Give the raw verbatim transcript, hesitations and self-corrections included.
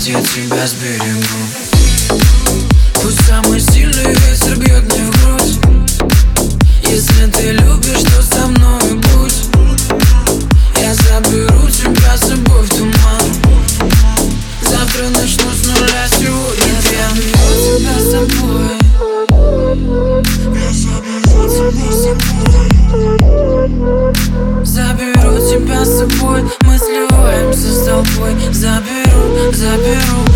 я тебя сберегу. Пусть самый сильный ветер бьет мне в грудь. Если ты любишь, то со мной будь. Я заберу тебя с собой в туман. Завтра начну с нуля, сегодня я заберу тебя с собой. Я заберу тебя с собой. Заберу тебя с собой. Мы сливаемся с толпой. Заберу, заберу.